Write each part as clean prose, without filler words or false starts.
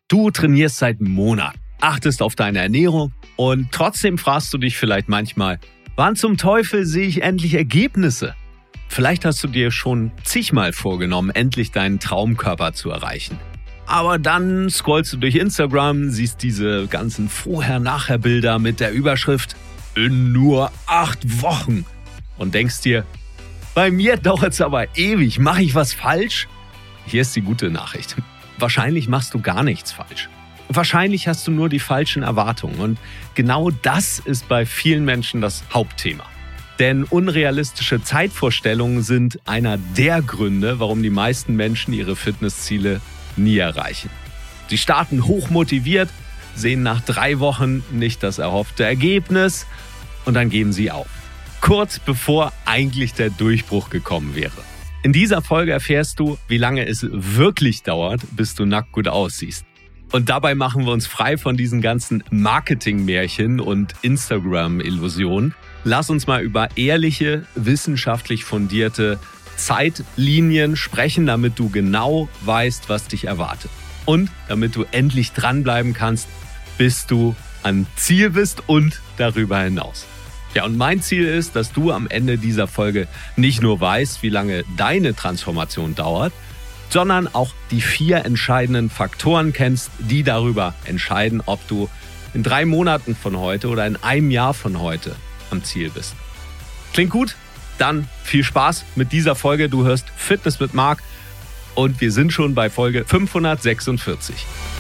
Du trainierst seit Monaten, achtest auf deine Ernährung und trotzdem fragst du dich vielleicht manchmal, wann zum Teufel sehe ich endlich Ergebnisse? Vielleicht hast du dir schon zigmal vorgenommen, endlich deinen Traumkörper zu erreichen. Aber dann scrollst du durch Instagram, siehst diese ganzen Vorher-Nachher-Bilder mit der Überschrift in nur 8 Wochen und denkst dir, bei mir dauert es aber ewig, mache ich was falsch? Hier ist die gute Nachricht. Wahrscheinlich machst du gar nichts falsch. Wahrscheinlich hast du nur die falschen Erwartungen. Und genau das ist bei vielen Menschen das Hauptthema. Denn unrealistische Zeitvorstellungen sind einer der Gründe, warum die meisten Menschen ihre Fitnessziele nie erreichen. Sie starten hochmotiviert, sehen nach 3 Wochen nicht das erhoffte Ergebnis und dann geben sie auf. Kurz bevor eigentlich der Durchbruch gekommen wäre. In dieser Folge erfährst du, wie lange es wirklich dauert, bis du nackt gut aussiehst. Und dabei machen wir uns frei von diesen ganzen Marketing-Märchen und Instagram-Illusionen. Lass uns mal über ehrliche, wissenschaftlich fundierte Zeitlinien sprechen, damit du genau weißt, was dich erwartet. Und damit du endlich dranbleiben kannst, bis du am Ziel bist und darüber hinaus. Ja, und mein Ziel ist, dass du am Ende dieser Folge nicht nur weißt, wie lange deine Transformation dauert, sondern auch die 4 entscheidenden Faktoren kennst, die darüber entscheiden, ob du in 3 Monaten von heute oder in einem Jahr von heute am Ziel bist. Klingt gut? Dann viel Spaß mit dieser Folge. Du hörst Fitness mit Marc und wir sind schon bei Folge 546.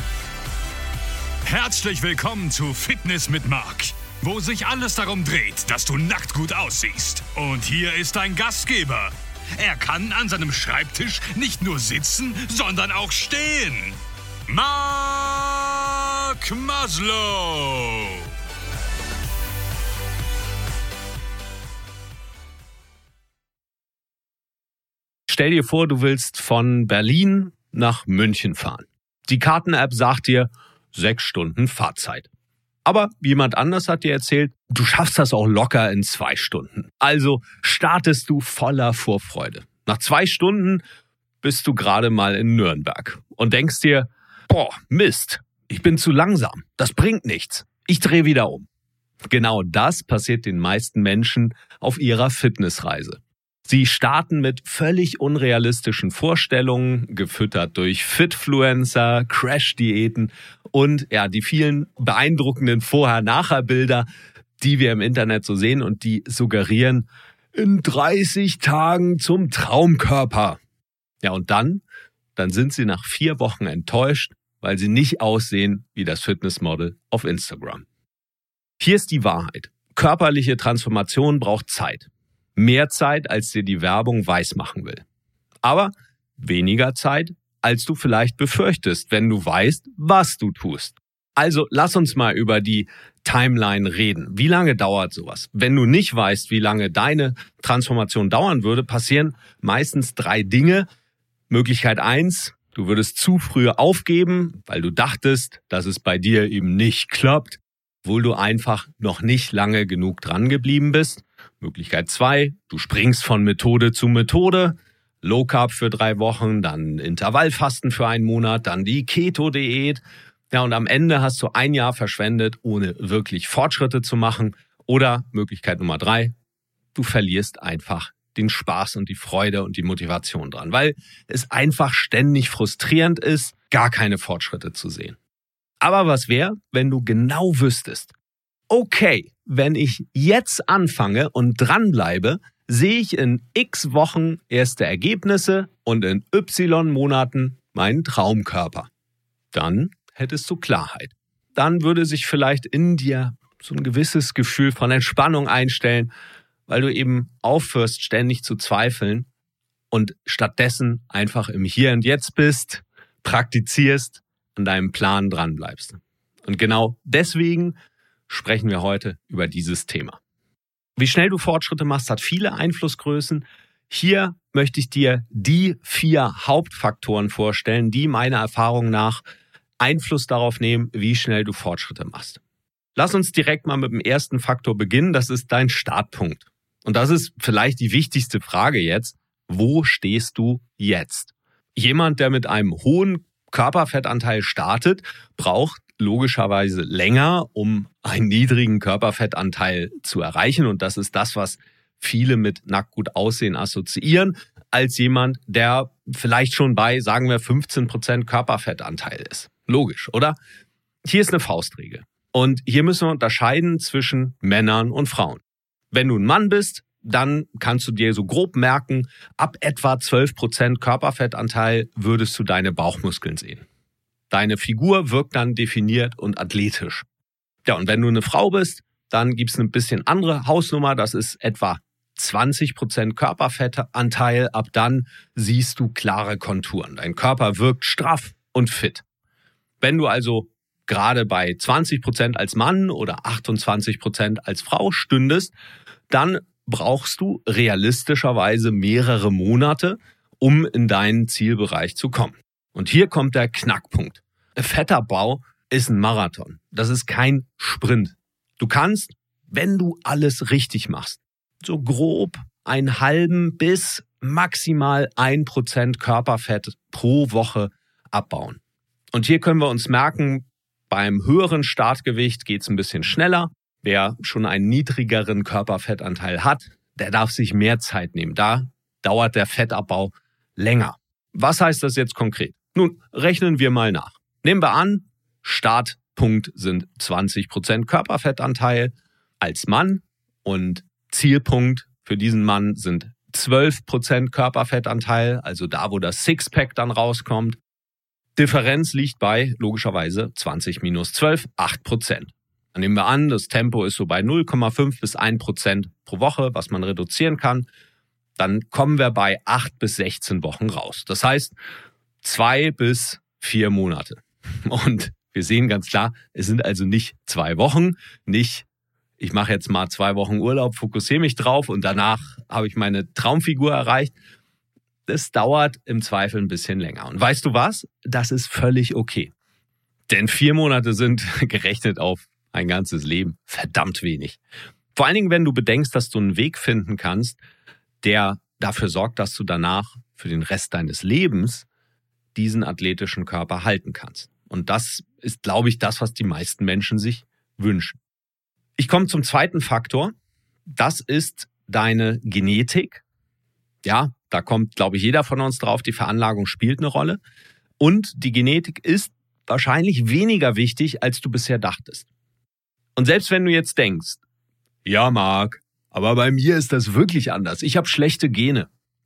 Herzlich willkommen zu Fitness mit Marc, wo sich alles darum dreht, dass du nackt gut aussiehst. Und hier ist dein Gastgeber. Er kann an seinem Schreibtisch nicht nur sitzen, sondern auch stehen. Marc Maslow. Stell dir vor, du willst von Berlin nach München fahren. Die Karten-App sagt dir 6 Stunden Fahrzeit. Aber jemand anders hat dir erzählt, du schaffst das auch locker in 2 Stunden. Also startest du voller Vorfreude. Nach 2 Stunden bist du gerade mal in Nürnberg und denkst dir, boah, Mist, ich bin zu langsam, das bringt nichts, ich drehe wieder um. Genau das passiert den meisten Menschen auf ihrer Fitnessreise. Sie starten mit völlig unrealistischen Vorstellungen, gefüttert durch Fitfluencer, Crash-Diäten und die vielen beeindruckenden Vorher-Nachher-Bilder, die wir im Internet so sehen und die suggerieren, in 30 Tagen zum Traumkörper. Ja, und dann sind sie nach 4 Wochen enttäuscht, weil sie nicht aussehen wie das Fitnessmodel auf Instagram. Hier ist die Wahrheit. Körperliche Transformation braucht Zeit. Mehr Zeit, als dir die Werbung weismachen will. Aber weniger Zeit, als du vielleicht befürchtest, wenn du weißt, was du tust. Also lass uns mal über die Timeline reden. Wie lange dauert sowas? Wenn du nicht weißt, wie lange deine Transformation dauern würde, passieren meistens 3 Dinge. Möglichkeit 1, du würdest zu früh aufgeben, weil du dachtest, dass es bei dir eben nicht klappt, obwohl du einfach noch nicht lange genug dran geblieben bist. Möglichkeit 2, du springst von Methode zu Methode, Low Carb für 3 Wochen, dann Intervallfasten für 1 Monat, dann die Keto-Diät. Ja, und am Ende hast du 1 Jahr verschwendet, ohne wirklich Fortschritte zu machen. Oder Möglichkeit Nummer 3, du verlierst einfach den Spaß und die Freude und die Motivation dran, weil es einfach ständig frustrierend ist, gar keine Fortschritte zu sehen. Aber was wäre, wenn du genau wüsstest, okay, wenn ich jetzt anfange und dranbleibe, sehe ich in x Wochen erste Ergebnisse und in y Monaten meinen Traumkörper. Dann hättest du Klarheit. Dann würde sich vielleicht in dir so ein gewisses Gefühl von Entspannung einstellen, weil du eben aufhörst, ständig zu zweifeln und stattdessen einfach im Hier und Jetzt bist, praktizierst, an deinem Plan dranbleibst. Und genau deswegen sprechen wir heute über dieses Thema. Wie schnell du Fortschritte machst, hat viele Einflussgrößen. Hier möchte ich dir die 4 Hauptfaktoren vorstellen, die meiner Erfahrung nach Einfluss darauf nehmen, wie schnell du Fortschritte machst. Lass uns direkt mal mit dem ersten Faktor beginnen. Das ist dein Startpunkt. Und das ist vielleicht die wichtigste Frage jetzt. Wo stehst du jetzt? Jemand, der mit einem hohen Körperfettanteil startet, braucht logischerweise länger, um einen niedrigen Körperfettanteil zu erreichen. Und das ist das, was viele mit nackt gut aussehen assoziieren, als jemand, der vielleicht schon bei, sagen wir, 15% Körperfettanteil ist. Logisch, oder? Hier ist eine Faustregel. Und hier müssen wir unterscheiden zwischen Männern und Frauen. Wenn du ein Mann bist, dann kannst du dir so grob merken, ab etwa 12% Körperfettanteil würdest du deine Bauchmuskeln sehen. Deine Figur wirkt dann definiert und athletisch. Ja, und wenn du eine Frau bist, dann gibt es eine bisschen andere Hausnummer, das ist etwa 20% Körperfettanteil. Ab dann siehst du klare Konturen. Dein Körper wirkt straff und fit. Wenn du also gerade bei 20% als Mann oder 28% als Frau stündest, dann brauchst du realistischerweise mehrere Monate, um in deinen Zielbereich zu kommen. Und hier kommt der Knackpunkt. Fettabbau ist ein Marathon. Das ist kein Sprint. Du kannst, wenn du alles richtig machst, so grob einen halben bis maximal 1% Körperfett pro Woche abbauen. Und hier können wir uns merken, beim höheren Startgewicht geht es ein bisschen schneller. Wer schon einen niedrigeren Körperfettanteil hat, der darf sich mehr Zeit nehmen. Da dauert der Fettabbau länger. Was heißt das jetzt konkret? Nun, rechnen wir mal nach. Nehmen wir an, Startpunkt sind 20% Körperfettanteil als Mann und Zielpunkt für diesen Mann sind 12% Körperfettanteil, also da, wo das Sixpack dann rauskommt. Differenz liegt bei, logischerweise, 20 minus 12, 8%. Dann nehmen wir an, das Tempo ist so bei 0,5 bis 1% pro Woche, was man reduzieren kann. Dann kommen wir bei 8 bis 16 Wochen raus. Das heißt, 2 bis 4 Monate. Und wir sehen ganz klar, es sind also nicht 2 Wochen, nicht, ich mache jetzt mal 2 Wochen Urlaub, fokussiere mich drauf und danach habe ich meine Traumfigur erreicht. Das dauert im Zweifel ein bisschen länger. Und weißt du was? Das ist völlig okay. Denn 4 Monate sind gerechnet auf ein ganzes Leben verdammt wenig. Vor allen Dingen, wenn du bedenkst, dass du einen Weg finden kannst, der dafür sorgt, dass du danach für den Rest deines Lebens diesen athletischen Körper halten kannst. Und das ist, glaube ich, das, was die meisten Menschen sich wünschen. Ich komme zum zweiten Faktor. Das ist deine Genetik. Ja, da kommt, glaube ich, jeder von uns drauf. Die Veranlagung spielt eine Rolle. Und die Genetik ist wahrscheinlich weniger wichtig, als du bisher dachtest. Und selbst wenn du jetzt denkst, ja, Marc, aber bei mir ist das wirklich anders. Ich habe schlechte Gene.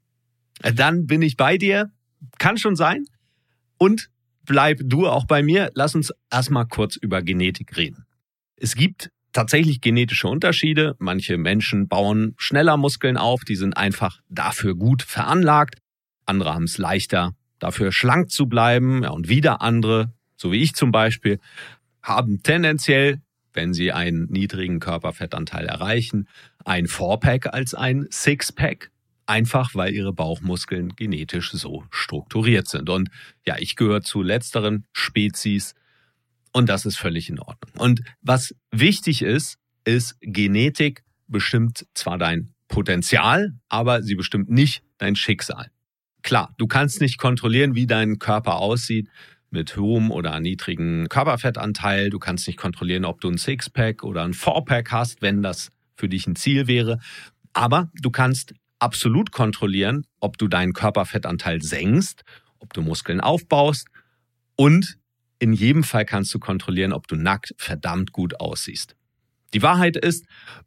Dann bin ich bei dir. Kann schon sein. Und bleib du auch bei mir. Lass uns erstmal kurz über Genetik reden. Es gibt tatsächlich genetische Unterschiede. Manche Menschen bauen schneller Muskeln auf. Die sind einfach dafür gut veranlagt. Andere haben es leichter, dafür schlank zu bleiben. Ja, und wieder andere, so wie ich zum Beispiel, haben tendenziell, wenn sie einen niedrigen Körperfettanteil erreichen, ein Fourpack als ein Sixpack. Einfach, weil ihre Bauchmuskeln genetisch so strukturiert sind. Und ja, ich gehöre zu letzteren Spezies und das ist völlig in Ordnung. Und was wichtig ist, Genetik bestimmt zwar dein Potenzial, aber sie bestimmt nicht dein Schicksal. Klar, du kannst nicht kontrollieren, wie dein Körper aussieht mit hohem oder niedrigem Körperfettanteil. Du kannst nicht kontrollieren, ob du ein Sixpack oder ein Fourpack hast, wenn das für dich ein Ziel wäre. Aber du kannst absolut kontrollieren, ob du deinen Körperfettanteil senkst, ob du Muskeln aufbaust und in jedem Fall kannst du kontrollieren, ob du nackt verdammt gut aussiehst. Die Wahrheit ist,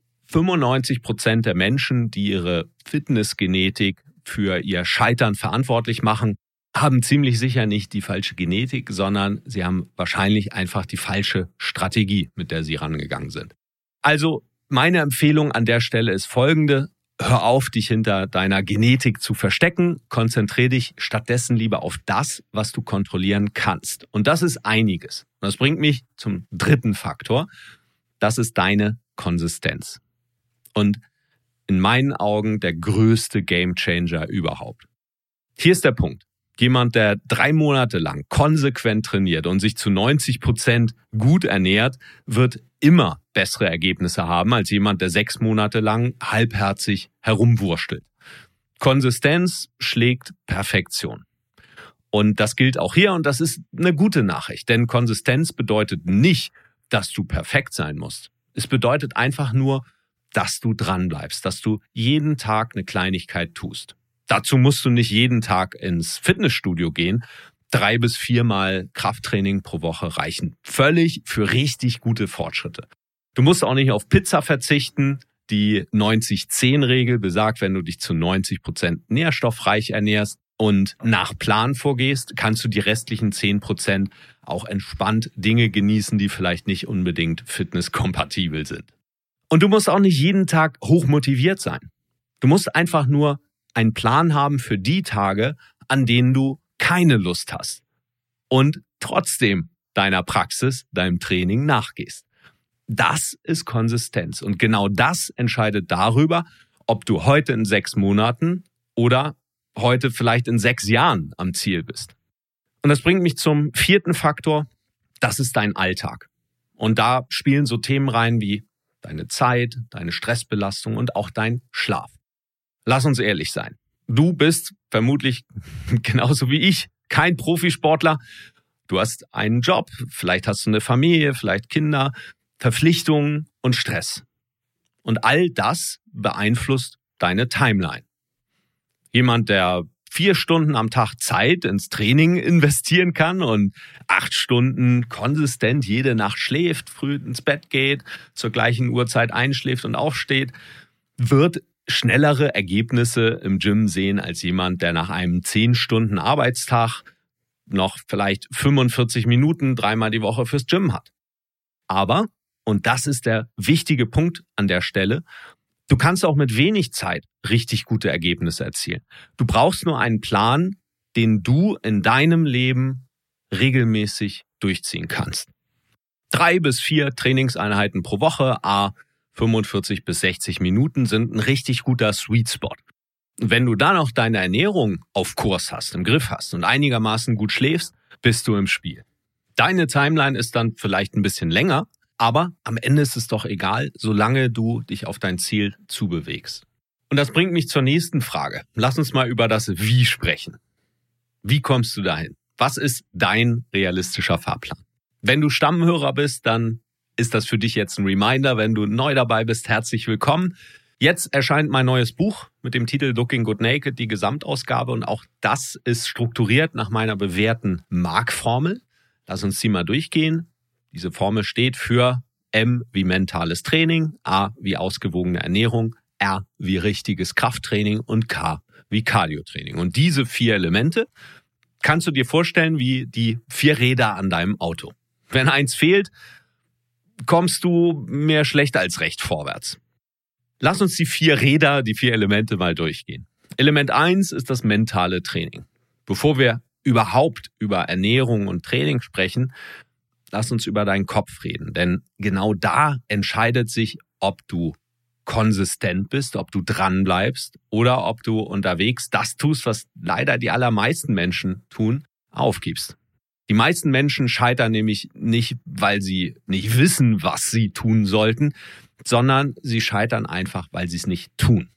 95% der Menschen, die ihre Fitnessgenetik für ihr Scheitern verantwortlich machen, haben ziemlich sicher nicht die falsche Genetik, sondern sie haben wahrscheinlich einfach die falsche Strategie, mit der sie rangegangen sind. Also meine Empfehlung an der Stelle ist folgende: Hör auf, dich hinter deiner Genetik zu verstecken. Konzentriere dich stattdessen lieber auf das, was du kontrollieren kannst. Und das ist einiges. Und das bringt mich zum dritten Faktor. Das ist deine Konsistenz. Und in meinen Augen der größte Gamechanger überhaupt. Hier ist der Punkt. Jemand, der 3 Monate lang konsequent trainiert und sich zu 90% gut ernährt, wird immer bessere Ergebnisse haben als jemand, der 6 Monate lang halbherzig herumwurschtelt. Konsistenz schlägt Perfektion. Und das gilt auch hier und das ist eine gute Nachricht, denn Konsistenz bedeutet nicht, dass du perfekt sein musst. Es bedeutet einfach nur, dass du dranbleibst, dass du jeden Tag eine Kleinigkeit tust. Dazu musst du nicht jeden Tag ins Fitnessstudio gehen. 3 bis 4 Mal Krafttraining pro Woche reichen völlig für richtig gute Fortschritte. Du musst auch nicht auf Pizza verzichten. Die 90-10-Regel besagt, wenn du dich zu 90% nährstoffreich ernährst und nach Plan vorgehst, kannst du die restlichen 10% auch entspannt Dinge genießen, die vielleicht nicht unbedingt fitnesskompatibel sind. Und du musst auch nicht jeden Tag hochmotiviert sein. Du musst einfach nur einen Plan haben für die Tage, an denen du keine Lust hast und trotzdem deiner Praxis, deinem Training nachgehst. Das ist Konsistenz und genau das entscheidet darüber, ob du heute in 6 Monaten oder heute vielleicht in 6 Jahren am Ziel bist. Und das bringt mich zum 4. Faktor, das ist dein Alltag. Und da spielen so Themen rein wie deine Zeit, deine Stressbelastung und auch dein Schlaf. Lass uns ehrlich sein. Du bist vermutlich genauso wie ich kein Profisportler. Du hast einen Job, vielleicht hast du eine Familie, vielleicht Kinder, Verpflichtungen und Stress. Und all das beeinflusst deine Timeline. Jemand, der 4 Stunden am Tag Zeit ins Training investieren kann und 8 Stunden konsistent jede Nacht schläft, früh ins Bett geht, zur gleichen Uhrzeit einschläft und aufsteht, wird schnellere Ergebnisse im Gym sehen als jemand, der nach einem 10 Stunden Arbeitstag noch vielleicht 45 Minuten 3-mal die Woche fürs Gym hat. Aber, und das ist der wichtige Punkt an der Stelle, du kannst auch mit wenig Zeit richtig gute Ergebnisse erzielen. Du brauchst nur einen Plan, den du in deinem Leben regelmäßig durchziehen kannst. 3 bis 4 Trainingseinheiten pro Woche, 45 bis 60 Minuten sind ein richtig guter Sweet Spot. Wenn du dann auch deine Ernährung auf Kurs hast, im Griff hast und einigermaßen gut schläfst, bist du im Spiel. Deine Timeline ist dann vielleicht ein bisschen länger, aber am Ende ist es doch egal, solange du dich auf dein Ziel zubewegst. Und das bringt mich zur nächsten Frage. Lass uns mal über das Wie sprechen. Wie kommst du dahin? Was ist dein realistischer Fahrplan? Wenn du Stammhörer bist, dann ist das für dich jetzt ein Reminder. Wenn du neu dabei bist, herzlich willkommen. Jetzt erscheint mein neues Buch mit dem Titel Looking Good Naked, die Gesamtausgabe. Und auch das ist strukturiert nach meiner bewährten Mark-Formel. Lass uns die mal durchgehen. Diese Formel steht für M wie mentales Training, A wie ausgewogene Ernährung, R wie richtiges Krafttraining und K wie Cardio-Training. Und diese 4 Elemente kannst du dir vorstellen wie die 4 Räder an deinem Auto. Wenn eins fehlt, kommst du mehr schlecht als recht vorwärts. Lass uns die 4 Räder, die 4 Elemente mal durchgehen. Element 1 ist das mentale Training. Bevor wir überhaupt über Ernährung und Training sprechen, lass uns über deinen Kopf reden. Denn genau da entscheidet sich, ob du konsistent bist, ob du dran bleibst oder ob du unterwegs das tust, was leider die allermeisten Menschen tun, aufgibst. Die meisten Menschen scheitern nämlich nicht, weil sie nicht wissen, was sie tun sollten, sondern sie scheitern einfach, weil sie es nicht tun.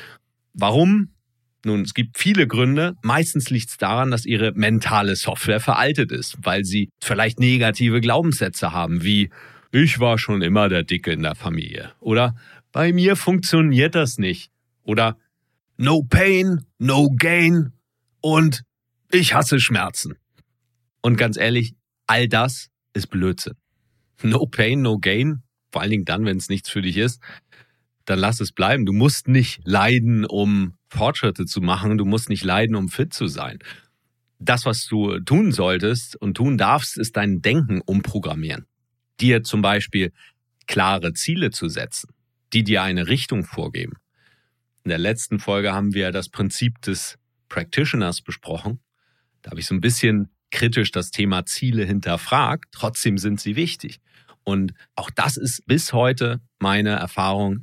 Warum? Nun, es gibt viele Gründe. Meistens liegt es daran, dass ihre mentale Software veraltet ist, weil sie vielleicht negative Glaubenssätze haben, wie ich war schon immer der Dicke in der Familie oder bei mir funktioniert das nicht oder no pain, no gain und ich hasse Schmerzen. Und ganz ehrlich, all das ist Blödsinn. No pain, no gain, vor allen Dingen dann, wenn es nichts für dich ist, dann lass es bleiben. Du musst nicht leiden, um Fortschritte zu machen. Du musst nicht leiden, um fit zu sein. Das, was du tun solltest und tun darfst, ist dein Denken umprogrammieren. Dir zum Beispiel klare Ziele zu setzen, die dir eine Richtung vorgeben. In der letzten Folge haben wir das Prinzip des Practitioners besprochen. Da habe ich so ein bisschen kritisch das Thema Ziele hinterfragt. Trotzdem sind sie wichtig. Und auch das ist bis heute meine Erfahrung.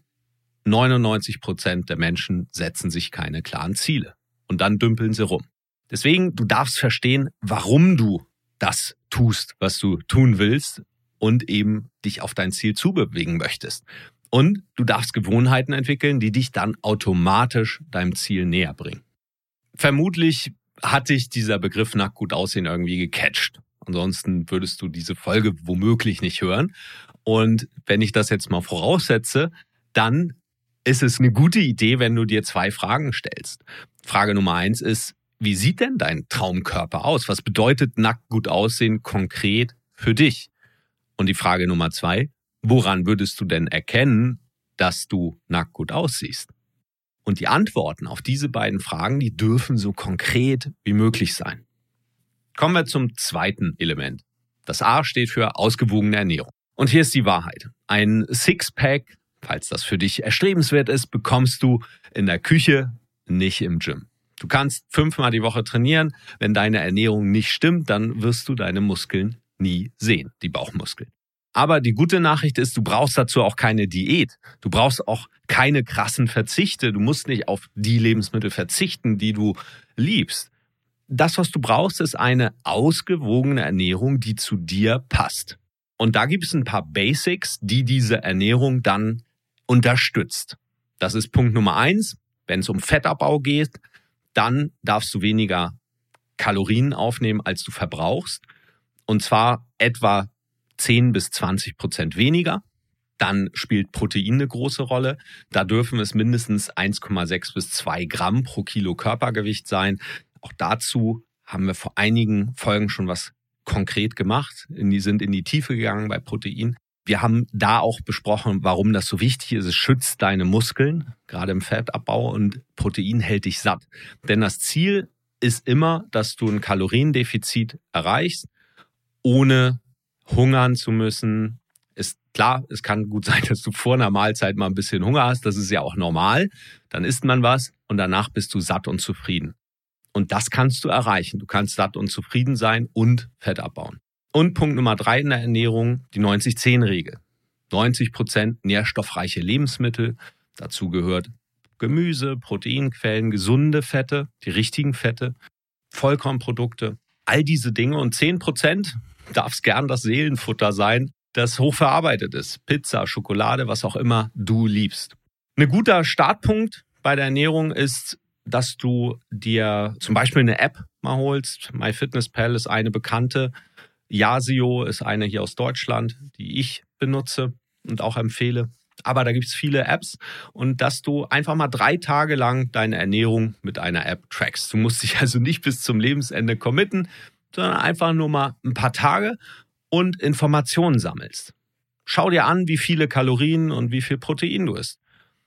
99% der Menschen setzen sich keine klaren Ziele. Und dann dümpeln sie rum. Deswegen, du darfst verstehen, warum du das tust, was du tun willst und eben dich auf dein Ziel zubewegen möchtest. Und du darfst Gewohnheiten entwickeln, die dich dann automatisch deinem Ziel näher bringen. Vermutlich hat dich dieser Begriff nackt gut aussehen irgendwie gecatcht. Ansonsten würdest du diese Folge womöglich nicht hören. Und wenn ich das jetzt mal voraussetze, dann ist es eine gute Idee, wenn du dir 2 Fragen stellst. Frage Nummer 1 ist, wie sieht denn dein Traumkörper aus? Was bedeutet nackt gut aussehen konkret für dich? Und die Frage Nummer 2, woran würdest du denn erkennen, dass du nackt gut aussiehst? Und die Antworten auf diese beiden Fragen, die dürfen so konkret wie möglich sein. Kommen wir zum zweiten Element. Das A steht für ausgewogene Ernährung. Und hier ist die Wahrheit. Ein Sixpack, falls das für dich erstrebenswert ist, bekommst du in der Küche, nicht im Gym. Du kannst 5-mal die Woche trainieren. Wenn deine Ernährung nicht stimmt, dann wirst du deine Muskeln nie sehen, die Bauchmuskeln. Aber die gute Nachricht ist, du brauchst dazu auch keine Diät. Du brauchst auch keine krassen Verzichte. Du musst nicht auf die Lebensmittel verzichten, die du liebst. Das, was du brauchst, ist eine ausgewogene Ernährung, die zu dir passt. Und da gibt es ein paar Basics, die diese Ernährung dann unterstützt. Das ist Punkt Nummer 1. Wenn es um Fettabbau geht, dann darfst du weniger Kalorien aufnehmen, als du verbrauchst. Und zwar etwa 10-20% weniger. Dann spielt Protein eine große Rolle. Da dürfen es mindestens 1,6 bis 2 Gramm pro Kilo Körpergewicht sein. Auch dazu haben wir vor einigen Folgen schon was konkret gemacht. Sind in die Tiefe gegangen bei Protein. Wir haben da auch besprochen, warum das so wichtig ist. Es schützt deine Muskeln, gerade im Fettabbau, und Protein hält dich satt. Denn das Ziel ist immer, dass du ein Kaloriendefizit erreichst, ohne hungern zu müssen. Ist klar, es kann gut sein, dass du vor einer Mahlzeit mal ein bisschen Hunger hast. Das ist ja auch normal. Dann isst man was und danach bist du satt und zufrieden. Und das kannst du erreichen. Du kannst satt und zufrieden sein und Fett abbauen. Und Punkt Nummer 3 in der Ernährung, die 90-10-Regel. 90% nährstoffreiche Lebensmittel. Dazu gehört Gemüse, Proteinquellen, gesunde Fette, die richtigen Fette, Vollkornprodukte, all diese Dinge. Und 10% darf es gern das Seelenfutter sein, das hochverarbeitet ist. Pizza, Schokolade, was auch immer du liebst. Ein guter Startpunkt bei der Ernährung ist, dass du dir zum Beispiel eine App mal holst. MyFitnessPal ist eine bekannte. Yasio ist eine hier aus Deutschland, die ich benutze und auch empfehle. Aber da gibt es viele Apps, und dass du einfach mal 3 Tage lang deine Ernährung mit einer App trackst. Du musst dich also nicht bis zum Lebensende committen, sondern einfach nur mal ein paar Tage und Informationen sammelst. Schau dir an, wie viele Kalorien und wie viel Protein du isst.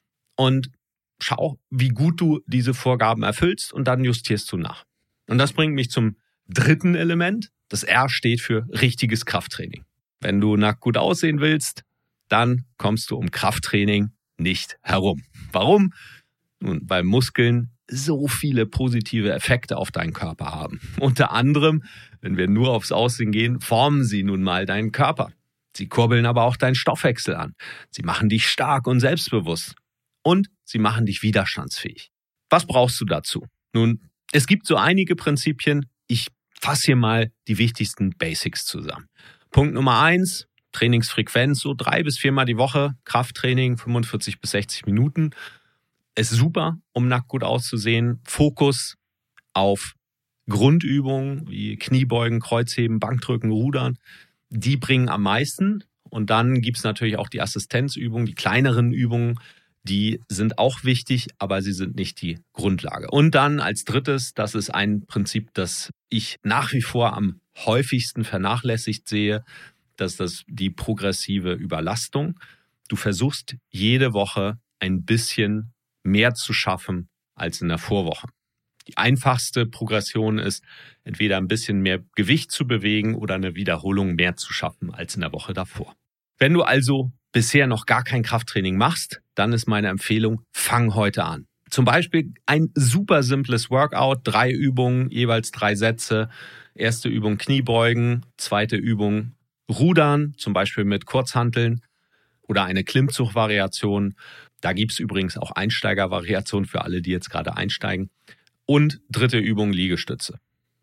Und schau, wie gut du diese Vorgaben erfüllst, und dann justierst du nach. Und das bringt mich zum dritten Element. Das R steht für richtiges Krafttraining. Wenn du nackt gut aussehen willst, dann kommst du um Krafttraining nicht herum. Warum? Nun, weil Muskeln so viele positive Effekte auf deinen Körper haben. Unter anderem, wenn wir nur aufs Aussehen gehen, formen sie nun mal deinen Körper. Sie kurbeln aber auch deinen Stoffwechsel an. Sie machen dich stark und selbstbewusst. Und sie machen dich widerstandsfähig. Was brauchst du dazu? Nun, es gibt so einige Prinzipien. Ich fasse hier mal die wichtigsten Basics zusammen. Punkt Nummer 1, Trainingsfrequenz, so 3 bis 4 Mal die Woche. Krafttraining, 45 bis 60 Minuten. Ist super, um nackt gut auszusehen. Fokus auf Grundübungen wie Kniebeugen, Kreuzheben, Bankdrücken, Rudern. Die bringen am meisten. Und dann gibt es natürlich auch die Assistenzübungen, die kleineren Übungen. Die sind auch wichtig, aber sie sind nicht die Grundlage. Und dann als drittes, das ist ein Prinzip, das ich nach wie vor am häufigsten vernachlässigt sehe, das ist die progressive Überlastung. Du versuchst jede Woche ein bisschen mehr zu schaffen als in der Vorwoche. Die einfachste Progression ist, entweder ein bisschen mehr Gewicht zu bewegen oder eine Wiederholung mehr zu schaffen als in der Woche davor. Wenn du also bisher noch gar kein Krafttraining machst, dann ist meine Empfehlung, fang heute an. Zum Beispiel ein super simples Workout, 3 Übungen, jeweils 3 Sätze. Erste Übung Kniebeugen, zweite Übung Rudern, zum Beispiel mit Kurzhanteln oder eine Klimmzugvariation. Da gibt es übrigens auch Einsteigervariationen für alle, die jetzt gerade einsteigen. Und dritte Übung Liegestütze.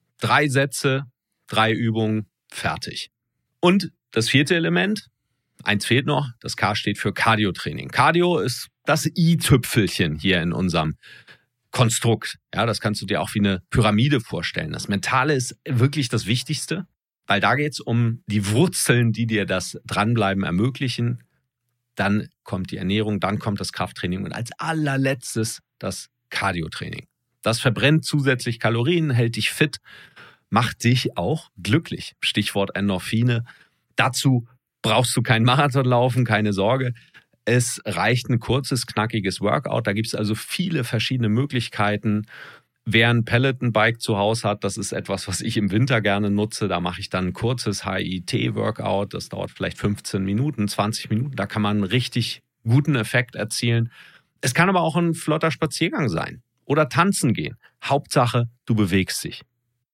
3 Sätze, 3 Übungen, fertig. Und das vierte Element, eins fehlt noch, das K steht für Cardio-Training. Cardio ist das i-Tüpfelchen hier in unserem Konstrukt. Ja, das kannst du dir auch wie eine Pyramide vorstellen. Das Mentale ist wirklich das Wichtigste, weil da geht es um die Wurzeln, die dir das Dranbleiben ermöglichen. Dann kommt die Ernährung, dann kommt das Krafttraining und als allerletztes das Cardiotraining. Das verbrennt zusätzlich Kalorien, hält dich fit, macht dich auch glücklich. Stichwort Endorphine. Dazu brauchst du keinen Marathon laufen, keine Sorge. Es reicht ein kurzes, knackiges Workout. Da gibt es also viele verschiedene Möglichkeiten. Wer ein Peloton-Bike zu Hause hat, das ist etwas, was ich im Winter gerne nutze. Da mache ich dann ein kurzes HIIT-Workout. Das dauert vielleicht 15 Minuten, 20 Minuten. Da kann man einen richtig guten Effekt erzielen. Es kann aber auch ein flotter Spaziergang sein oder tanzen gehen. Hauptsache, du bewegst dich.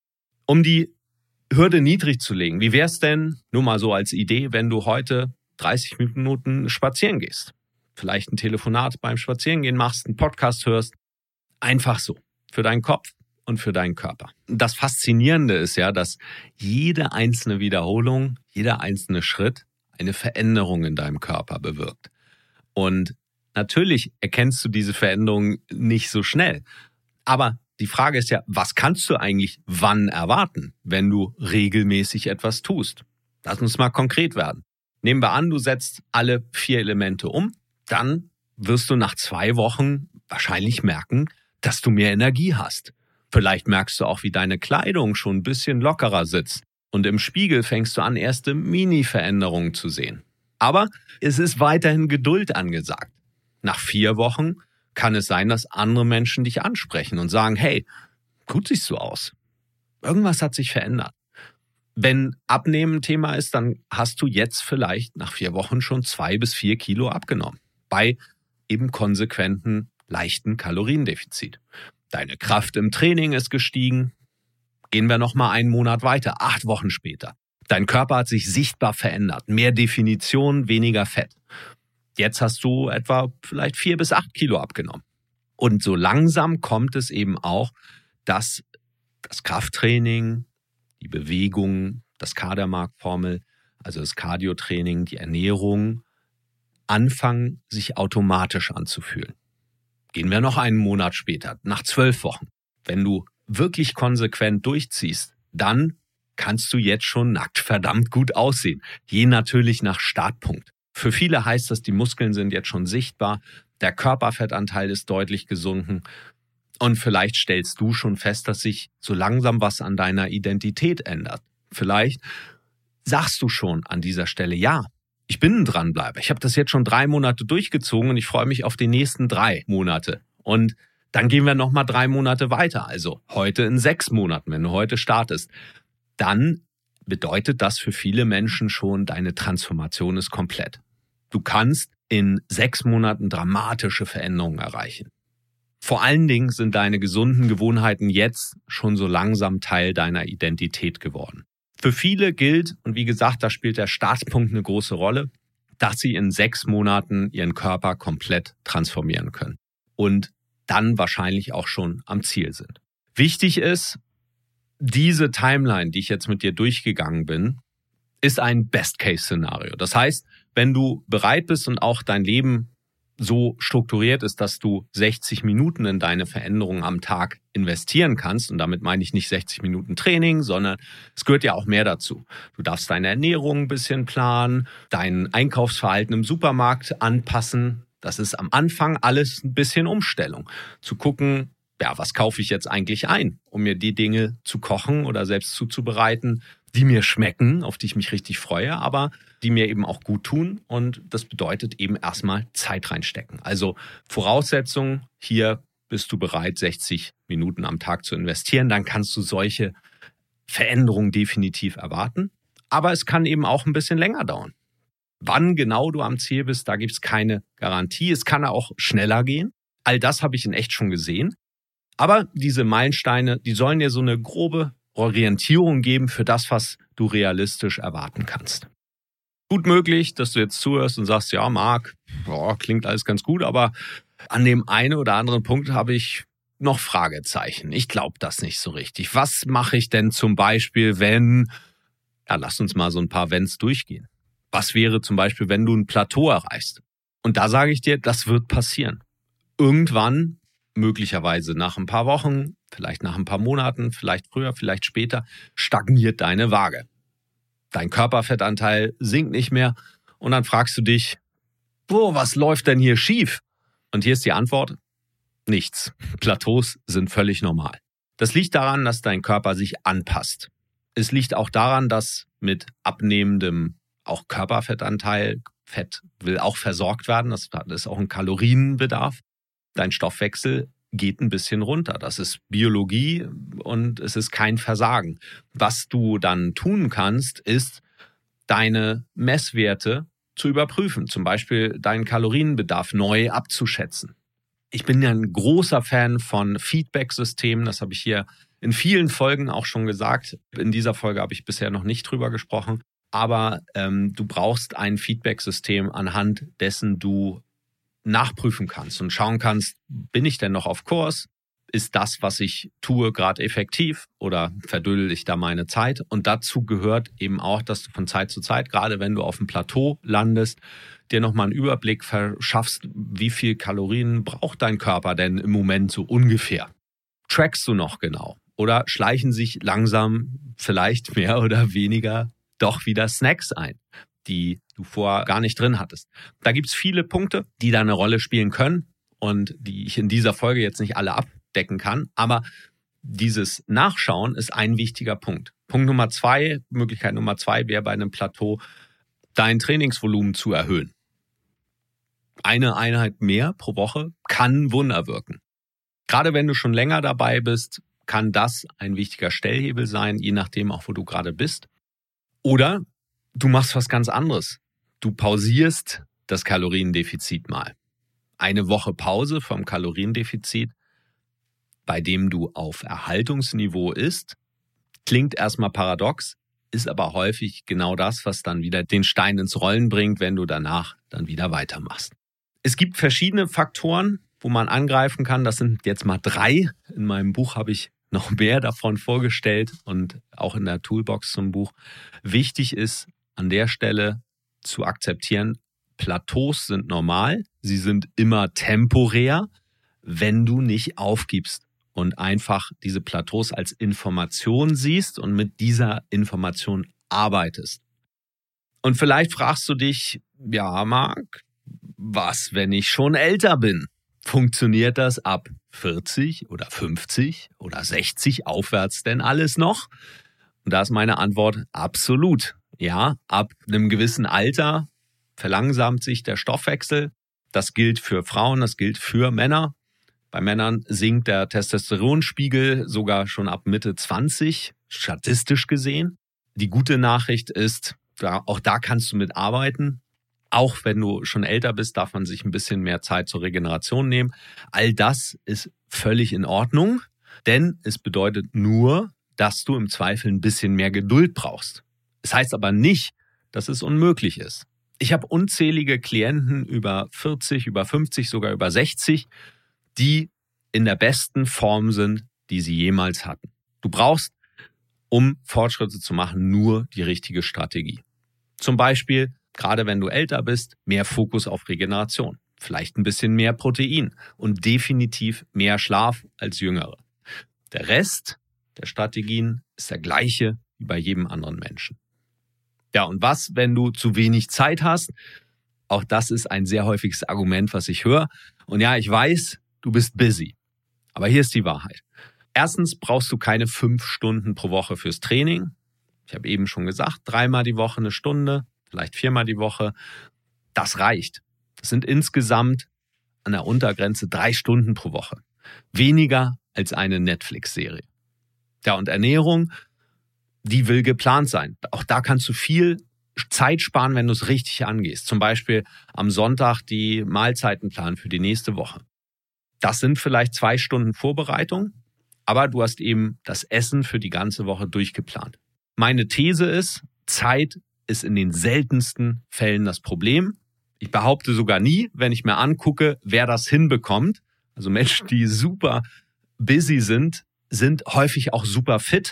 Um die Hürde niedrig zu legen, wie wäre es denn, nur mal so als Idee, wenn du heute 30 Minuten spazieren gehst? Vielleicht ein Telefonat beim Spazierengehen machst, einen Podcast hörst. Einfach so. Für deinen Kopf und für deinen Körper. Das Faszinierende ist ja, dass jede einzelne Wiederholung, jeder einzelne Schritt eine Veränderung in deinem Körper bewirkt. Und natürlich erkennst du diese Veränderung nicht so schnell. Aber die Frage ist ja, was kannst du eigentlich wann erwarten, wenn du regelmäßig etwas tust? Lass uns mal konkret werden. Nehmen wir an, du setzt alle 4 Elemente um, dann wirst du nach 2 Wochen wahrscheinlich merken, dass du mehr Energie hast. Vielleicht merkst du auch, wie deine Kleidung schon ein bisschen lockerer sitzt. Und im Spiegel fängst du an, erste Mini-Veränderungen zu sehen. Aber es ist weiterhin Geduld angesagt. Nach 4 Wochen kann es sein, dass andere Menschen dich ansprechen und sagen, hey, gut siehst du aus. Irgendwas hat sich verändert. Wenn Abnehmen Thema ist, dann hast du jetzt vielleicht nach 4 Wochen schon 2 bis 4 Kilo abgenommen. Bei eben konsequenten leichten Kaloriendefizit. Deine Kraft im Training ist gestiegen. Gehen wir nochmal einen Monat weiter, 8 Wochen später. Dein Körper hat sich sichtbar verändert. Mehr Definition, weniger Fett. Jetzt hast du etwa vielleicht 4 bis 8 Kilo abgenommen. Und so langsam kommt es eben auch, dass das Krafttraining, die Bewegung, das Kadermark-Formel, also das Cardiotraining, die Ernährung, anfangen, sich automatisch anzufühlen. Gehen wir noch einen Monat später, nach 12 Wochen. Wenn du wirklich konsequent durchziehst, dann kannst du jetzt schon nackt verdammt gut aussehen. Je natürlich nach Startpunkt. Für viele heißt das, die Muskeln sind jetzt schon sichtbar, der Körperfettanteil ist deutlich gesunken und vielleicht stellst du schon fest, dass sich so langsam was an deiner Identität ändert. Vielleicht sagst du schon an dieser Stelle, ja, ich bin ein Dranbleiber. Ich habe das jetzt schon 3 Monate durchgezogen und ich freue mich auf die nächsten 3 Monate. Und dann gehen wir nochmal 3 Monate weiter. Also heute in 6 Monaten, wenn du heute startest. Dann bedeutet das für viele Menschen schon, deine Transformation ist komplett. Du kannst in 6 Monaten dramatische Veränderungen erreichen. Vor allen Dingen sind deine gesunden Gewohnheiten jetzt schon so langsam Teil deiner Identität geworden. Für viele gilt, und wie gesagt, da spielt der Startpunkt eine große Rolle, dass sie in 6 Monaten ihren Körper komplett transformieren können und dann wahrscheinlich auch schon am Ziel sind. Wichtig ist, diese Timeline, die ich jetzt mit dir durchgegangen bin, ist ein Best-Case-Szenario. Das heißt, wenn du bereit bist und auch dein Leben so strukturiert ist, dass du 60 Minuten in deine Veränderungen am Tag investieren kannst, und damit meine ich nicht 60 Minuten Training, sondern es gehört ja auch mehr dazu. Du darfst deine Ernährung ein bisschen planen, dein Einkaufsverhalten im Supermarkt anpassen. Das ist am Anfang alles ein bisschen Umstellung. Zu gucken, ja, was kaufe ich jetzt eigentlich ein, um mir die Dinge zu kochen oder selbst zuzubereiten, die mir schmecken, auf die ich mich richtig freue, aber die mir eben auch gut tun. Und das bedeutet eben erstmal Zeit reinstecken. Also Voraussetzung, hier bist du bereit, 60 Minuten am Tag zu investieren. Dann kannst du solche Veränderungen definitiv erwarten. Aber es kann eben auch ein bisschen länger dauern. Wann genau du am Ziel bist, da gibt es keine Garantie. Es kann auch schneller gehen. All das habe ich in echt schon gesehen. Aber diese Meilensteine, die sollen dir so eine grobe Orientierung geben für das, was du realistisch erwarten kannst. Gut möglich, dass du jetzt zuhörst und sagst, ja, Marc, klingt alles ganz gut, aber an dem einen oder anderen Punkt habe ich noch Fragezeichen. Ich glaube das nicht so richtig. Was mache ich denn zum Beispiel, wenn, lass uns mal so ein paar Wenns durchgehen. Was wäre zum Beispiel, wenn du ein Plateau erreichst? Und da sage ich dir, das wird passieren. Irgendwann möglicherweise nach ein paar Wochen, vielleicht nach ein paar Monaten, vielleicht früher, vielleicht später, stagniert deine Waage. Dein Körperfettanteil sinkt nicht mehr und dann fragst du dich, was läuft denn hier schief? Und hier ist die Antwort, nichts. Plateaus sind völlig normal. Das liegt daran, dass dein Körper sich anpasst. Es liegt auch daran, dass mit abnehmendem auch Körperfettanteil, Fett will auch versorgt werden, das ist auch ein Kalorienbedarf. Dein Stoffwechsel geht ein bisschen runter. Das ist Biologie und es ist kein Versagen. Was du dann tun kannst, ist, deine Messwerte zu überprüfen. Zum Beispiel deinen Kalorienbedarf neu abzuschätzen. Ich bin ja ein großer Fan von Feedback-Systemen. Das habe ich hier in vielen Folgen auch schon gesagt. In dieser Folge habe ich bisher noch nicht drüber gesprochen. Aber du brauchst ein Feedback-System, anhand dessen du nachprüfen kannst und schauen kannst, bin ich denn noch auf Kurs? Ist das, was ich tue, gerade effektiv oder verdödel ich da meine Zeit? Und dazu gehört eben auch, dass du von Zeit zu Zeit, gerade wenn du auf dem Plateau landest, dir nochmal einen Überblick verschaffst, wie viel Kalorien braucht dein Körper denn im Moment so ungefähr? Trackst du noch genau? Oder schleichen sich langsam vielleicht mehr oder weniger doch wieder Snacks ein, die du vorher gar nicht drin hattest? Da gibt es viele Punkte, die da eine Rolle spielen können und die ich in dieser Folge jetzt nicht alle abdecken kann. Aber dieses Nachschauen ist ein wichtiger Punkt. Möglichkeit Nummer 2 wäre bei einem Plateau, dein Trainingsvolumen zu erhöhen. Eine Einheit mehr pro Woche kann Wunder wirken. Gerade wenn du schon länger dabei bist, kann das ein wichtiger Stellhebel sein, je nachdem auch, wo du gerade bist. Oder du machst was ganz anderes. Du pausierst das Kaloriendefizit mal. Eine Woche Pause vom Kaloriendefizit, bei dem du auf Erhaltungsniveau isst, klingt erstmal paradox, ist aber häufig genau das, was dann wieder den Stein ins Rollen bringt, wenn du danach dann wieder weitermachst. Es gibt verschiedene Faktoren, wo man angreifen kann. Das sind jetzt mal 3. In meinem Buch habe ich noch mehr davon vorgestellt und auch in der Toolbox zum Buch. Wichtig ist an der Stelle zu akzeptieren, Plateaus sind normal, sie sind immer temporär, wenn du nicht aufgibst und einfach diese Plateaus als Information siehst und mit dieser Information arbeitest. Und vielleicht fragst du dich, ja Marc, was, wenn ich schon älter bin? Funktioniert das ab 40 oder 50 oder 60 aufwärts denn alles noch? Und da ist meine Antwort absolut. Ja, ab einem gewissen Alter verlangsamt sich der Stoffwechsel. Das gilt für Frauen, das gilt für Männer. Bei Männern sinkt der Testosteronspiegel sogar schon ab Mitte 20, statistisch gesehen. Die gute Nachricht ist, auch da kannst du mit arbeiten. Auch wenn du schon älter bist, darf man sich ein bisschen mehr Zeit zur Regeneration nehmen. All das ist völlig in Ordnung, denn es bedeutet nur, dass du im Zweifel ein bisschen mehr Geduld brauchst. Es heißt aber nicht, dass es unmöglich ist. Ich habe unzählige Klienten über 40, über 50, sogar über 60, die in der besten Form sind, die sie jemals hatten. Du brauchst, um Fortschritte zu machen, nur die richtige Strategie. Zum Beispiel, gerade wenn du älter bist, mehr Fokus auf Regeneration, vielleicht ein bisschen mehr Protein und definitiv mehr Schlaf als Jüngere. Der Rest der Strategien ist der gleiche wie bei jedem anderen Menschen. Ja, und was, wenn du zu wenig Zeit hast? Auch das ist ein sehr häufiges Argument, was ich höre. Und ja, ich weiß, du bist busy. Aber hier ist die Wahrheit. Erstens brauchst du keine 5 Stunden pro Woche fürs Training. Ich habe eben schon gesagt, 3-mal die Woche 1 Stunde, vielleicht 4-mal die Woche. Das reicht. Das sind insgesamt an der Untergrenze 3 Stunden pro Woche. Weniger als eine Netflix-Serie. Ja, und Ernährung, die will geplant sein. Auch da kannst du viel Zeit sparen, wenn du es richtig angehst. Zum Beispiel am Sonntag die Mahlzeiten planen für die nächste Woche. Das sind vielleicht 2 Stunden Vorbereitung, aber du hast eben das Essen für die ganze Woche durchgeplant. Meine These ist, Zeit ist in den seltensten Fällen das Problem. Ich behaupte sogar nie, wenn ich mir angucke, wer das hinbekommt. Also Menschen, die super busy sind häufig auch super fit,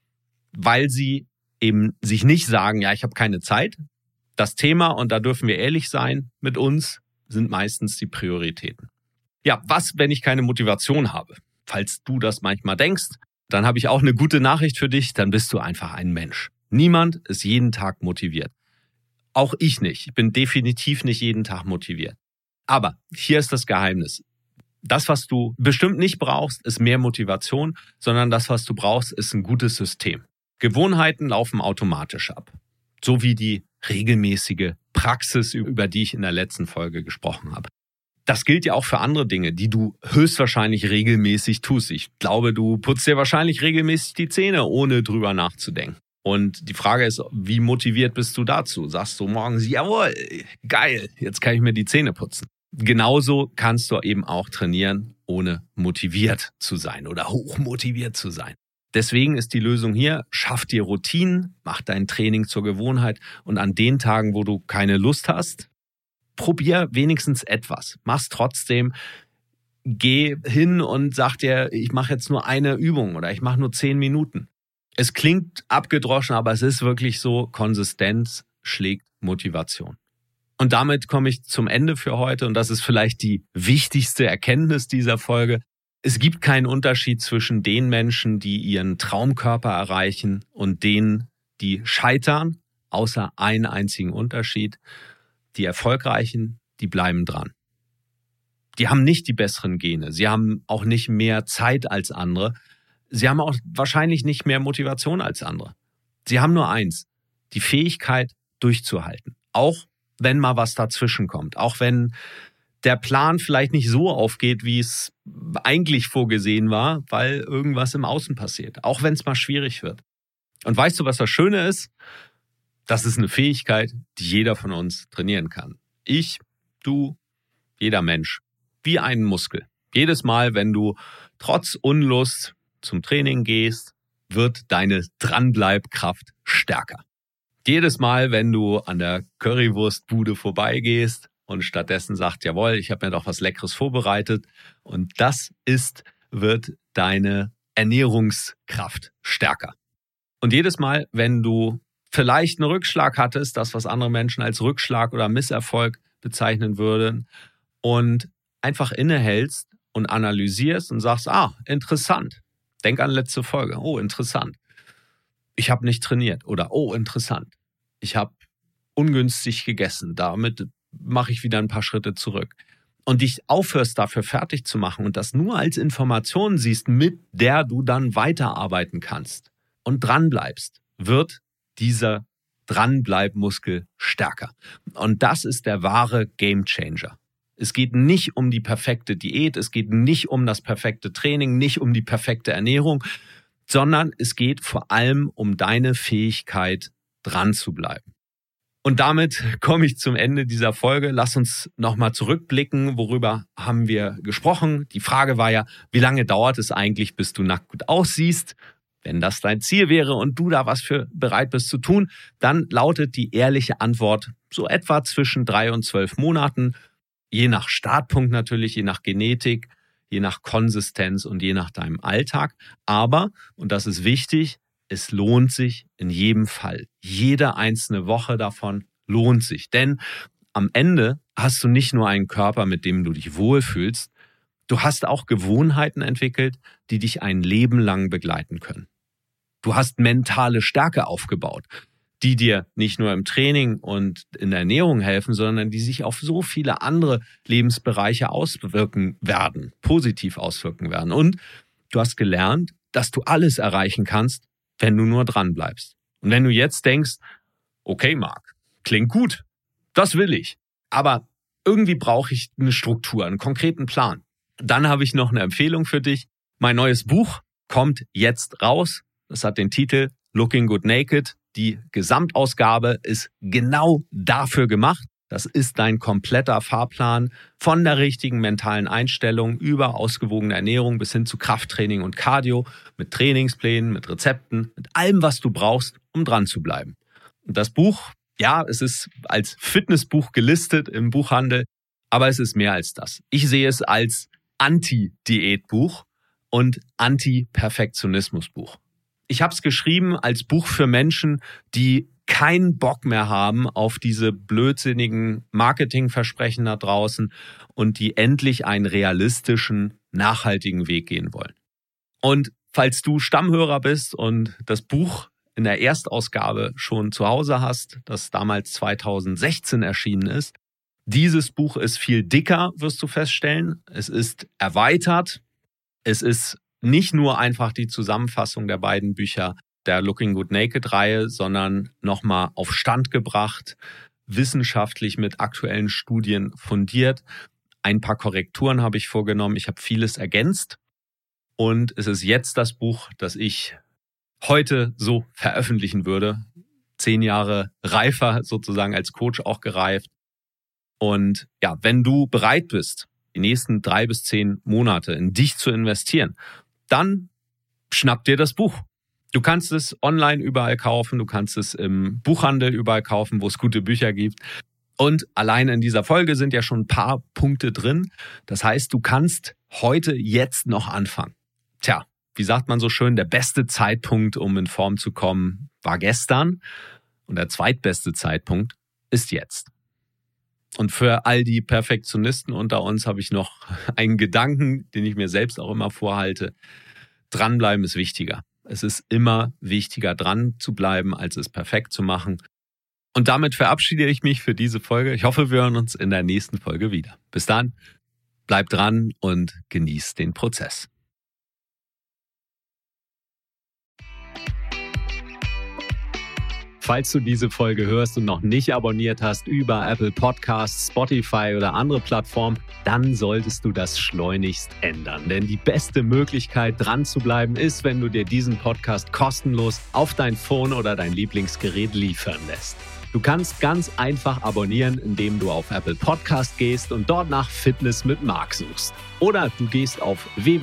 weil sie eben sich nicht sagen, ja, ich habe keine Zeit. Das Thema, und da dürfen wir ehrlich sein mit uns, sind meistens die Prioritäten. Ja, was, wenn ich keine Motivation habe? Falls du das manchmal denkst, dann habe ich auch eine gute Nachricht für dich, dann bist du einfach ein Mensch. Niemand ist jeden Tag motiviert. Auch ich nicht. Ich bin definitiv nicht jeden Tag motiviert. Aber hier ist das Geheimnis. Das, was du bestimmt nicht brauchst, ist mehr Motivation, sondern das, was du brauchst, ist ein gutes System. Gewohnheiten laufen automatisch ab. So wie die regelmäßige Praxis, über die ich in der letzten Folge gesprochen habe. Das gilt ja auch für andere Dinge, die du höchstwahrscheinlich regelmäßig tust. Ich glaube, du putzt dir wahrscheinlich regelmäßig die Zähne, ohne drüber nachzudenken. Und die Frage ist, wie motiviert bist du dazu? Sagst du morgens, jawohl, geil, jetzt kann ich mir die Zähne putzen. Genauso kannst du eben auch trainieren, ohne motiviert zu sein oder hochmotiviert zu sein. Deswegen ist die Lösung hier, schaff dir Routinen, mach dein Training zur Gewohnheit und an den Tagen, wo du keine Lust hast, probier wenigstens etwas. Mach's trotzdem, geh hin und sag dir, ich mache jetzt nur eine Übung oder ich mache nur 10 Minuten. Es klingt abgedroschen, aber es ist wirklich so, Konsistenz schlägt Motivation. Und damit komme ich zum Ende für heute und das ist vielleicht die wichtigste Erkenntnis dieser Folge. Es gibt keinen Unterschied zwischen den Menschen, die ihren Traumkörper erreichen und denen, die scheitern, außer einen einzigen Unterschied. Die Erfolgreichen, die bleiben dran. Die haben nicht die besseren Gene, sie haben auch nicht mehr Zeit als andere, sie haben auch wahrscheinlich nicht mehr Motivation als andere. Sie haben nur eins, die Fähigkeit durchzuhalten. Auch wenn mal was dazwischen kommt. Auch wenn der Plan vielleicht nicht so aufgeht, wie es eigentlich vorgesehen war, weil irgendwas im Außen passiert. Auch wenn es mal schwierig wird. Und weißt du, was das Schöne ist? Das ist eine Fähigkeit, die jeder von uns trainieren kann. Ich, du, jeder Mensch. Wie einen Muskel. Jedes Mal, wenn du trotz Unlust zum Training gehst, wird deine Dranbleibkraft stärker. Jedes Mal, wenn du an der Currywurstbude vorbeigehst und stattdessen sagst, jawohl, ich habe mir doch was Leckeres vorbereitet und das wird deine Ernährungskraft stärker. Und jedes Mal, wenn du vielleicht einen Rückschlag hattest, das, was andere Menschen als Rückschlag oder Misserfolg bezeichnen würden, und einfach innehältst und analysierst und sagst, interessant. Denk an letzte Folge. Oh, interessant. Ich habe nicht trainiert. Oder, oh, interessant. Ich habe ungünstig gegessen. Damit mache ich wieder ein paar Schritte zurück. Und dich aufhörst, dafür fertig zu machen und das nur als Information siehst, mit der du dann weiterarbeiten kannst und dranbleibst, wird dieser Dranbleibmuskel stärker. Und das ist der wahre Gamechanger. Es geht nicht um die perfekte Diät, es geht nicht um das perfekte Training, nicht um die perfekte Ernährung, sondern es geht vor allem um deine Fähigkeit, dran zu bleiben. Und damit komme ich zum Ende dieser Folge. Lass uns nochmal zurückblicken, worüber haben wir gesprochen. Die Frage war ja, wie lange dauert es eigentlich, bis du nackt gut aussiehst? Wenn das dein Ziel wäre und du da was für bereit bist zu tun, dann lautet die ehrliche Antwort so etwa zwischen 3 und 12 Monaten. Je nach Startpunkt natürlich, je nach Genetik, je nach Konsistenz und je nach deinem Alltag. Aber, und das ist wichtig, es lohnt sich in jedem Fall. Jede einzelne Woche davon lohnt sich. Denn am Ende hast du nicht nur einen Körper, mit dem du dich wohlfühlst, du hast auch Gewohnheiten entwickelt, die dich ein Leben lang begleiten können. Du hast mentale Stärke aufgebaut, die dir nicht nur im Training und in der Ernährung helfen, sondern die sich auf so viele andere Lebensbereiche auswirken werden, positiv auswirken werden. Und du hast gelernt, dass du alles erreichen kannst, wenn du nur dran bleibst. Und wenn du jetzt denkst, okay, Marc, klingt gut, das will ich, aber irgendwie brauche ich eine Struktur, einen konkreten Plan. Dann habe ich noch eine Empfehlung für dich. Mein neues Buch kommt jetzt raus. Das hat den Titel Looking Good Naked. Die Gesamtausgabe ist genau dafür gemacht. Das ist dein kompletter Fahrplan von der richtigen mentalen Einstellung über ausgewogene Ernährung bis hin zu Krafttraining und Cardio mit Trainingsplänen, mit Rezepten, mit allem, was du brauchst, um dran zu bleiben. Und das Buch, ja, es ist als Fitnessbuch gelistet im Buchhandel, aber es ist mehr als das. Ich sehe es als Anti-Diätbuch und Anti-Perfektionismusbuch. Ich habe es geschrieben als Buch für Menschen, die keinen Bock mehr haben auf diese blödsinnigen Marketingversprechen da draußen und die endlich einen realistischen, nachhaltigen Weg gehen wollen. Und falls du Stammhörer bist und das Buch in der Erstausgabe schon zu Hause hast, das damals 2016 erschienen ist, dieses Buch ist viel dicker, wirst du feststellen. Es ist erweitert. Es ist nicht nur einfach die Zusammenfassung der beiden Bücher der Looking Good Naked-Reihe, sondern nochmal auf Stand gebracht, wissenschaftlich mit aktuellen Studien fundiert. Ein paar Korrekturen habe ich vorgenommen. Ich habe vieles ergänzt. Und es ist jetzt das Buch, das ich heute so veröffentlichen würde. 10 Jahre reifer, sozusagen als Coach auch gereift. Und ja, wenn du bereit bist, die nächsten 3 bis 10 Monate in dich zu investieren, dann schnapp dir das Buch. Du kannst es online überall kaufen, du kannst es im Buchhandel überall kaufen, wo es gute Bücher gibt. Und allein in dieser Folge sind ja schon ein paar Punkte drin. Das heißt, du kannst heute jetzt noch anfangen. Tja, wie sagt man so schön, der beste Zeitpunkt, um in Form zu kommen, war gestern. Und der zweitbeste Zeitpunkt ist jetzt. Und für all die Perfektionisten unter uns habe ich noch einen Gedanken, den ich mir selbst auch immer vorhalte. Dranbleiben ist wichtiger. Es ist immer wichtiger, dran zu bleiben, als es perfekt zu machen. Und damit verabschiede ich mich für diese Folge. Ich hoffe, wir hören uns in der nächsten Folge wieder. Bis dann, bleib dran und genieß den Prozess. Falls du diese Folge hörst und noch nicht abonniert hast über Apple Podcasts, Spotify oder andere Plattformen, dann solltest du das schleunigst ändern. Denn die beste Möglichkeit, dran zu bleiben, ist, wenn du dir diesen Podcast kostenlos auf dein Phone oder dein Lieblingsgerät liefern lässt. Du kannst ganz einfach abonnieren, indem du auf Apple Podcast gehst und dort nach Fitness mit Marc suchst. Oder du gehst auf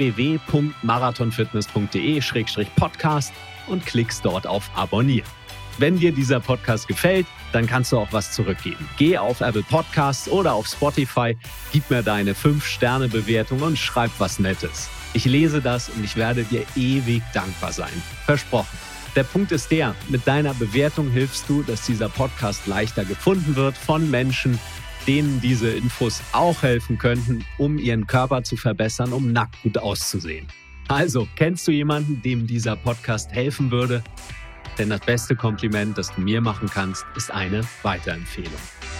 www.marathonfitness.de/podcast und klickst dort auf Abonnieren. Wenn dir dieser Podcast gefällt, dann kannst du auch was zurückgeben. Geh auf Apple Podcasts oder auf Spotify, gib mir deine 5-Sterne-Bewertung und schreib was Nettes. Ich lese das und ich werde dir ewig dankbar sein. Versprochen. Der Punkt ist der, mit deiner Bewertung hilfst du, dass dieser Podcast leichter gefunden wird von Menschen, denen diese Infos auch helfen könnten, um ihren Körper zu verbessern, um nackt gut auszusehen. Also, kennst du jemanden, dem dieser Podcast helfen würde? Denn das beste Kompliment, das du mir machen kannst, ist eine Weiterempfehlung.